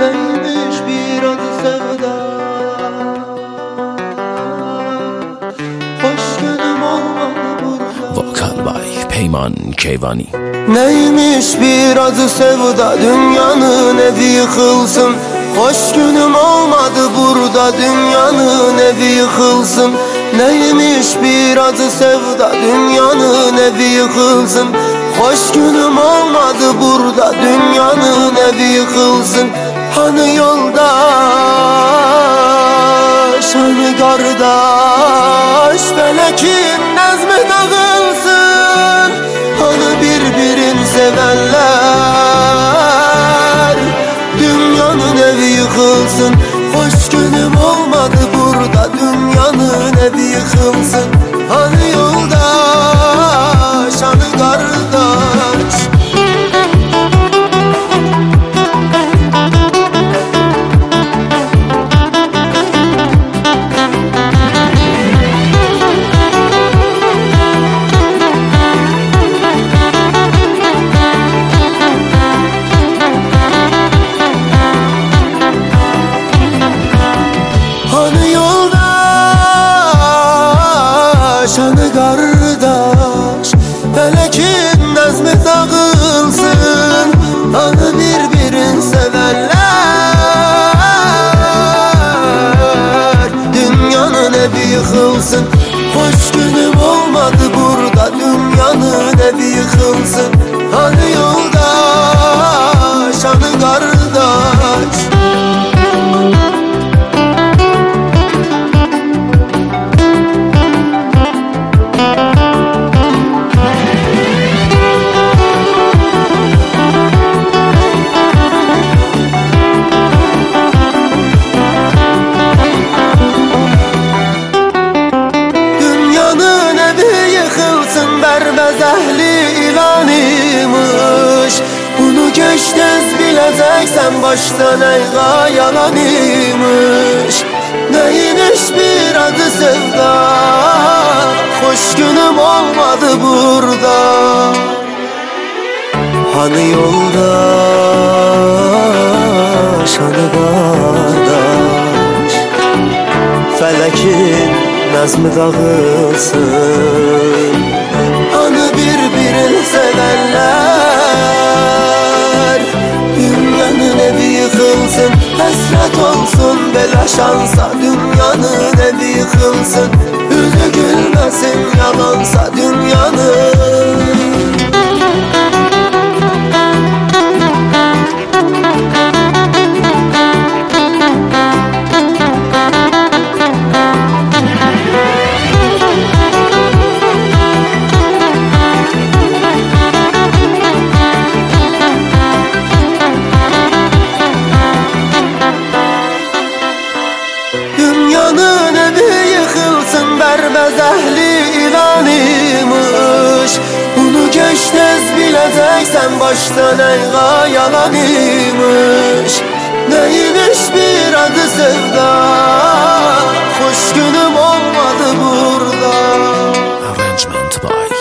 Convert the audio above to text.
Neymiş bir adı sevda? Hoş günüm olmadı burada. Vokal by Peyman Keyvani. Neymiş bir adı sevda? Dünyanın evi yıkılsın. Hoş günüm olmadı burada, dünyanın evi yıkılsın. Neymiş bir adı sevda? Dünyanın evi yıkılsın. Hoş günüm olmadı burada, dünyanın evi yıkılsın. Hani yoldaş, hani kardeş, felekin nezmi dağılsın. Hani birbirini sevenler, dünyanın evi yıkılsın. Hoş günüm olmadı burada, dünyanın evi yıkılsın. Hani yoldaş, hani kardeş. Hani yoldaş, hani kardeş, felekin nezmi dağılsın. Hani birbirini sevenler, dünyanın evi yıkılsın. Hoş günüm olmadı burada, dünyanın evi yıkılsın. Hani yoldaş, hani kardeş. Berbez ehli ilanıymış. Bunu geçtiniz bileceksen baştan eyga yalanıymış. Neymiş bir adı sevda? Hoş günüm olmadı burada. Hani yoldaş, hani kardeş, felekin nezmi dağılsın. Hani birbirini sevenler, dünyanın evi yıkılsın. Hasret olsun bela şansa, dünyanın evi yıkılsın. Yüzü gülmesin yalansa dünyanın. Dünyanın evi yıkılsın, berbez ehli ilanıymış. Bunu geçtiniz bileceksen baştan eyga yalanıymış. Neymiş bir adı sevda? Hoş günüm olmadı burada. Arrangement by